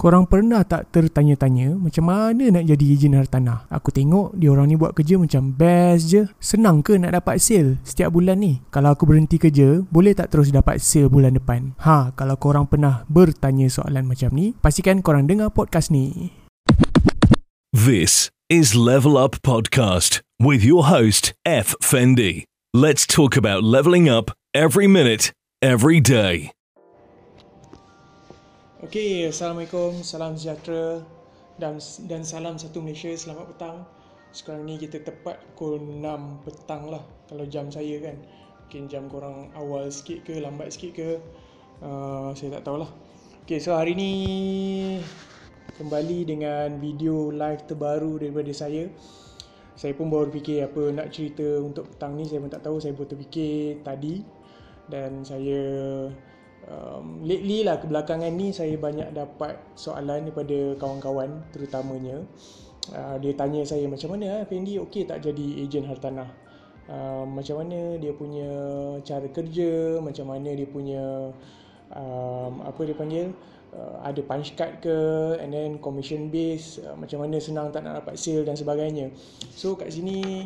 Korang pernah tak tertanya-tanya macam mana nak jadi ejen hartanah? Aku tengok diorang ni buat kerja macam best je. Senang ke nak dapat sale setiap bulan ni? Kalau aku berhenti kerja, boleh tak terus dapat sale bulan depan? Kalau korang pernah bertanya soalan macam ni, pastikan korang dengar podcast ni. This is Level Up Podcast with your host, F. Fendi. Let's talk about leveling up every minute, every day. Okay, Assalamualaikum, salam sejahtera dan salam satu Malaysia, selamat petang. Sekarang ni kita tepat pukul 6 petang lah kalau jam saya kan. Mungkin jam korang awal sikit ke, lambat sikit ke, saya tak tahulah. Okay, so hari ni kembali dengan video live terbaru daripada saya. Saya pun baru fikir apa nak cerita untuk petang ni, saya pun tak tahu. Saya baru terfikir tadi dan saya lately lah, kebelakangan ni saya banyak dapat soalan daripada kawan-kawan terutamanya. Dia tanya saya, macam mana Fendi okey tak jadi ejen hartanah? Macam mana dia punya cara kerja, macam mana dia punya apa dia panggil, ada punch card ke, and then commission base, macam mana senang tak nak dapat sale dan sebagainya. So kat sini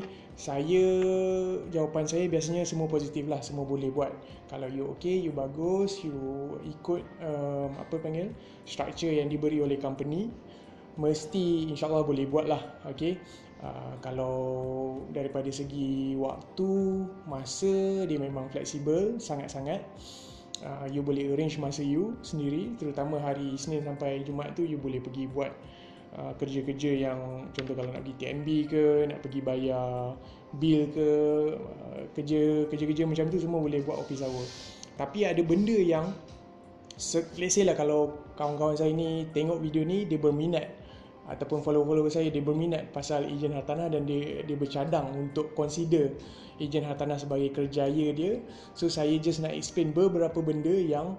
jawapan saya biasanya semua positif lah, semua boleh buat. Kalau you okay, you bagus, you ikut structure yang diberi oleh company, mesti insyaAllah boleh buat lah. Okay. Kalau daripada segi waktu, masa, dia memang fleksibel sangat-sangat. You boleh arrange masa you sendiri, terutama hari Isnin sampai Jumaat tu you boleh pergi buat kerja-kerja yang, contoh kalau nak pergi TNB ke, nak pergi bayar bil ke, kerja-kerja macam tu semua boleh buat office hour. Tapi ada benda yang let's say lah, kalau kawan-kawan saya ni tengok video ni, dia berminat, ataupun follower saya dia berminat pasal ejen hartanah dan dia bercadang untuk consider ejen hartanah sebagai kerjaya dia. So saya just nak explain beberapa benda yang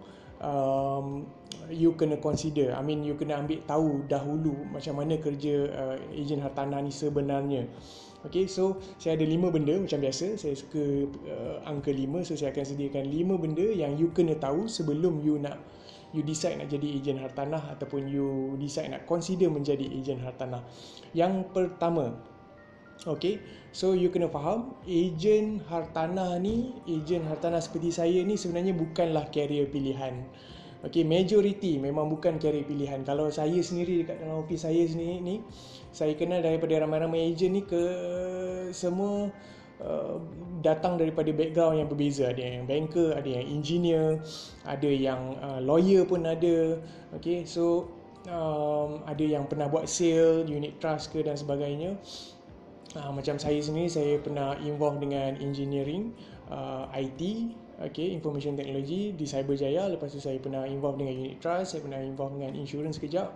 you kena consider. You kena ambil tahu dahulu macam mana kerja ejen hartanah ni sebenarnya. Okay, so saya ada 5 benda. Macam biasa saya suka angka 5. So saya akan sediakan 5 benda yang you kena tahu sebelum you decide nak jadi ejen hartanah, ataupun you decide nak consider menjadi ejen hartanah. Yang pertama, okay, so you kena faham, ejen hartanah seperti saya ni sebenarnya bukanlah career pilihan. Okay, majority memang bukan career pilihan. Kalau saya sendiri dekat dalam office saya sendiri ni, saya kenal daripada ramai-ramai ejen ni semua datang daripada background yang berbeza. Ada yang banker, ada yang engineer, ada yang lawyer pun ada. Okay, so ada yang pernah buat sale, unit trust ke dan sebagainya. Macam saya sendiri, saya pernah involve dengan engineering, IT, okay, information technology di Cyberjaya. Lepas tu saya pernah involve dengan unit trust, saya pernah involve dengan insurance kejap.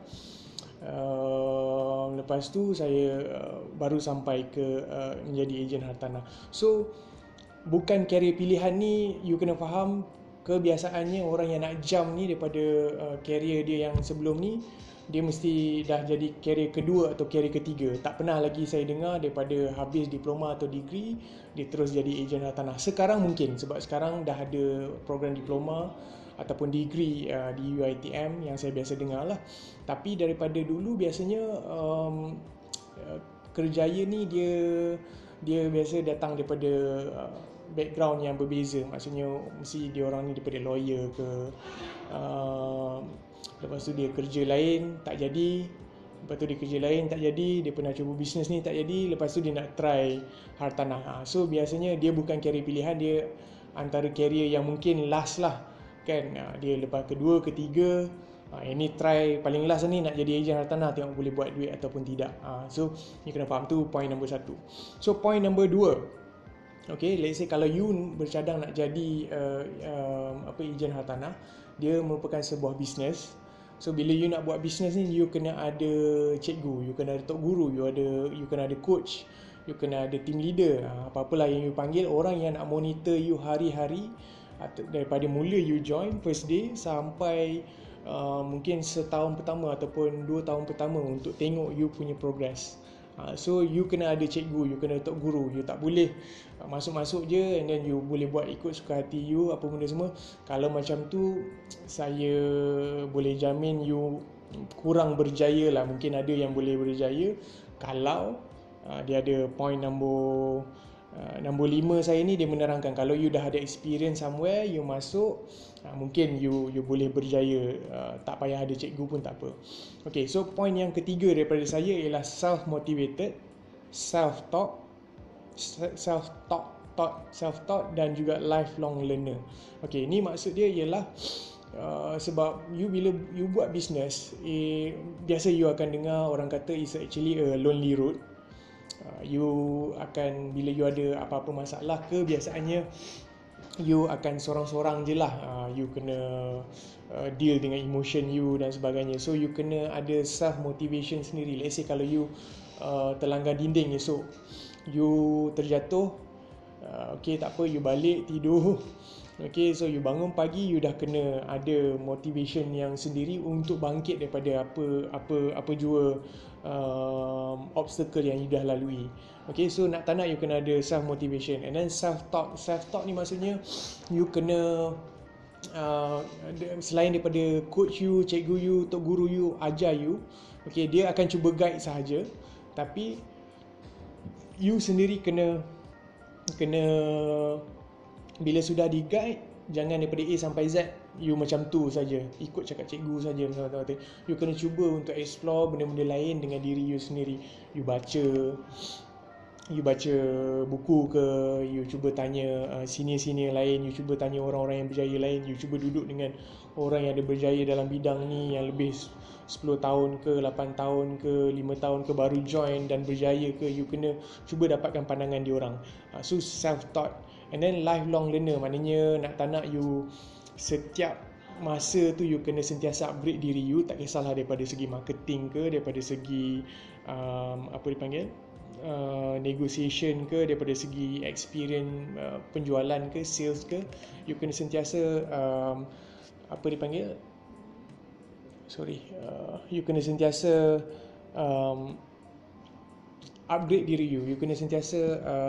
Lepas tu saya baru sampai ke menjadi ejen hartanah. So bukan career pilihan ni, you kena faham, kebiasaannya orang yang nak jump ni daripada career dia yang sebelum ni, dia mesti dah jadi career kedua atau career ketiga. Tak pernah lagi saya dengar daripada habis diploma atau degree dia terus jadi ejen hartanah. Sekarang mungkin, sebab sekarang dah ada program diploma ataupun degree di UiTM yang saya biasa dengar lah. Tapi daripada dulu biasanya kerjaya ni dia biasa datang daripada background yang berbeza. Maksudnya mesti dia orang ni daripada lawyer ke, lepas tu dia kerja lain tak jadi, lepas tu dia kerja lain tak jadi, dia pernah cuba bisnes ni tak jadi, lepas tu dia nak try hartanah. So biasanya dia bukan career pilihan, dia antara career yang mungkin last lah kan. Dia lepas kedua, ketiga, ini try paling last ni nak jadi ejen hartanah, tengok boleh buat duit ataupun tidak. So you kena faham, tu point number 1. So point number 2, okay, let's say kalau you bercadang nak jadi ejen hartanah, dia merupakan sebuah bisnes. So bila you nak buat bisnes ni, you kena ada cikgu, you kena ada tok guru, you kena ada coach, you kena ada team leader, apa-apalah yang you panggil, orang yang nak monitor you hari-hari, daripada mula you join first day sampai mungkin setahun pertama ataupun 2 tahun pertama, untuk tengok you punya progress. So you kena ada cikgu, you kena tok guru. You tak boleh masuk-masuk je and then you boleh buat ikut suka hati you apa benda semua. Kalau macam tu, saya boleh jamin you kurang berjaya lah. Mungkin ada yang boleh berjaya kalau dia ada point nombor 5 saya ni, dia menerangkan kalau you dah ada experience somewhere, you masuk, mungkin you boleh berjaya, tak payah ada cikgu pun tak apa. Okay, so point yang ketiga daripada saya ialah self-motivated, self-taught dan juga lifelong learner. Okay, ni maksud dia ialah sebab bila you buat business, biasa you akan dengar orang kata it's actually a lonely road. You akan, bila you ada apa-apa masalah ke, biasaannya you akan sorang-sorang je lah. You kena deal dengan emotion you dan sebagainya. So you kena ada self motivation sendiri. Let's say kalau you terlanggar dinding esok, you terjatuh, okay, tak apa, you balik tidur. Okay, so you bangun pagi, you dah kena ada motivation yang sendiri untuk bangkit daripada apa jua obstacle yang you dah lalui. Okay, so nak tak nak you kena ada self motivation. And then self-taught ni maksudnya you kena selain daripada coach you, cikgu you, tok guru you ajar you, okay, dia akan cuba guide sahaja, tapi you sendiri kena bila sudah di-guide, jangan daripada A sampai Z you macam tu saja, ikut cakap cikgu saja. You kena cuba untuk explore benda-benda lain dengan diri you sendiri. You baca buku ke, you cuba tanya senior-senior lain, you cuba tanya orang-orang yang berjaya lain, you cuba duduk dengan orang yang ada berjaya dalam bidang ni yang lebih 10 tahun ke, 8 tahun ke, 5 tahun ke baru join dan berjaya ke, you kena cuba dapatkan pandangan diorang. So self-taught. And then lifelong learner, maknanya nak tak nak you setiap masa tu you kena sentiasa upgrade diri you, tak kisahlah daripada segi marketing ke, daripada segi negotiation ke, daripada segi experience penjualan ke, sales ke, you kena sentiasa you kena sentiasa upgrade diri you kena sentiasa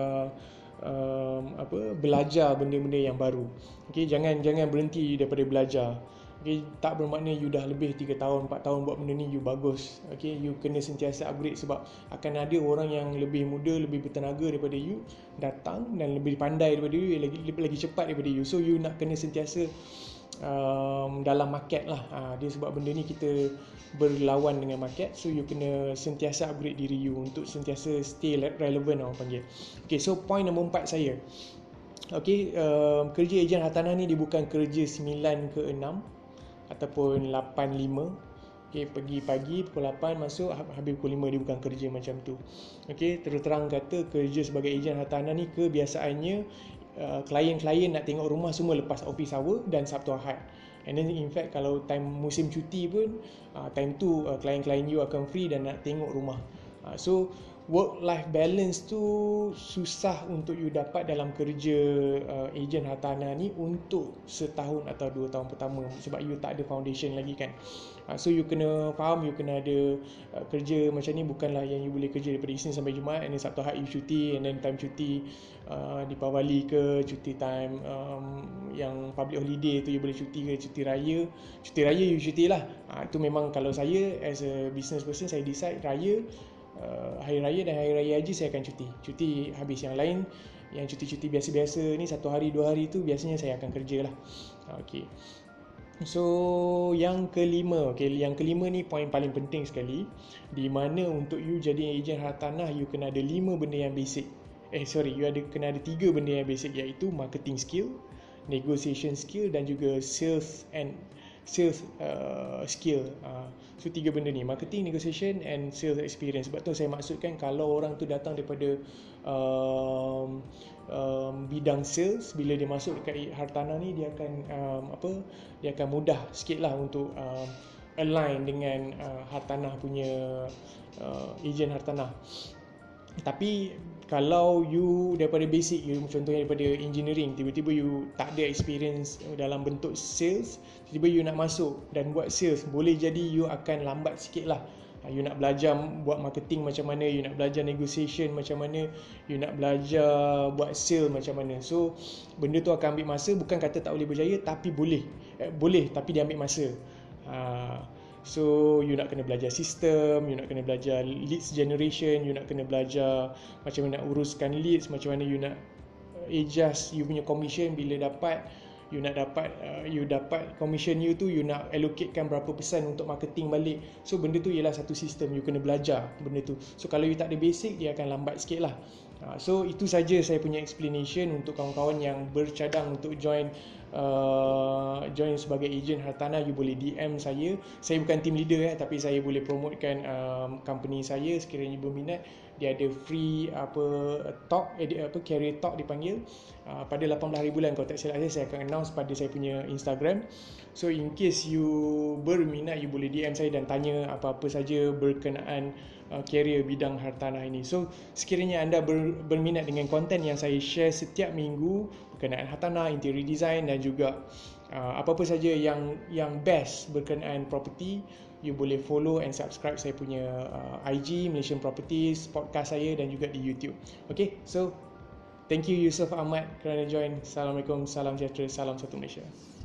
belajar benda-benda yang baru. Okay, jangan berhenti daripada belajar. Okay, tak bermakna you dah lebih 3 tahun 4 tahun buat benda ni you bagus. Okay, you kena sentiasa upgrade sebab akan ada orang yang lebih muda, lebih bertenaga daripada you datang dan lebih pandai daripada you, lagi cepat daripada you. So you nak kena sentiasa dalam market lah. Dia sebab benda ni kita berlawan dengan market, so you kena sentiasa upgrade diri you untuk sentiasa stay relevant, orang panggil. Okay, so point nombor 4 saya, okay, kerja ejen hartanah ni dia bukan kerja 9 ke 6 ataupun 8-5. Okay, pergi pagi pukul 8 masuk, habis pukul 5, dia bukan kerja macam tu. Okay, terus terang kata kerja sebagai ejen hartanah ni kebiasaannya klien-klien nak tengok rumah semua lepas office hour dan Sabtu Ahad. And then in fact kalau time musim cuti pun, time tu klien-klien you akan free dan nak tengok rumah. So work-life balance tu susah untuk you dapat dalam kerja ejen hartanah ni untuk setahun atau 2 tahun pertama, sebab you tak ada foundation lagi kan. So you kena faham, you kena ada kerja macam ni bukanlah yang you boleh kerja daripada Isnin sampai Jumaat, and then Sabtu Ahad you cuti, and then time cuti Deepavali ke, cuti time yang public holiday tu you boleh cuti ke, cuti raya you cuti lah. Itu memang kalau saya as a business person, saya decide raya, hari raya dan hari raya haji saya akan cuti habis. Yang lain, yang cuti-cuti biasa-biasa ni 1 hari 2 hari tu biasanya saya akan kerja lah. Okay, so yang kelima ni point paling penting sekali, di mana untuk you jadi ejen hartanah you kena ada 5 benda yang basic. Kena ada 3 benda yang basic, iaitu marketing skill, negotiation skill dan juga sales skill. So 3 benda ni, marketing, negotiation and sales experience. Sebab tu saya maksudkan kalau orang tu datang daripada bidang sales, bila dia masuk dekat hartanah ni dia akan mudah sikit lah untuk align dengan hartanah punya ejen hartanah. Tapi kalau you daripada basic, you contohnya daripada engineering, tiba-tiba you tak ada experience dalam bentuk sales, tiba-tiba you nak masuk dan buat sales, boleh jadi you akan lambat sikit lah. You nak belajar buat marketing macam mana, you nak belajar negotiation macam mana, you nak belajar buat sales macam mana. So benda tu akan ambil masa. Bukan kata tak boleh berjaya, tapi boleh tapi dia ambil masa. So you nak kena belajar sistem, you nak kena belajar leads generation, you nak kena belajar macam mana nak uruskan leads, macam mana you nak adjust you punya commission bila dapat. You dapat commission you tu, you nak allocatekan berapa persen untuk marketing balik. So benda tu ialah satu sistem, you kena belajar benda tu. So kalau you tak ada basic, dia akan lambat sikit lah. So itu saja saya punya explanation untuk kawan-kawan yang bercadang untuk join sebagai agent hartanah. You boleh DM saya. Saya bukan team leader tapi saya boleh promotekan company saya sekiranya berminat. Dia ada free career talk dipanggil pada 18 hari bulan. Kalau tak silap saya akan announce pada saya punya Instagram. So in case you berminat, you boleh DM saya dan tanya apa-apa saja berkenaan career bidang hartanah ini. So sekiranya anda berminat dengan konten yang saya share setiap minggu berkenaan hartanah, interior design dan juga apa-apa saja yang best berkenaan property, you boleh follow and subscribe saya punya IG Malaysian Properties, podcast saya dan juga di YouTube. Okay, so thank you Yusof Ahmad kerana join. Assalamualaikum, salam sejahtera, salam satu Malaysia.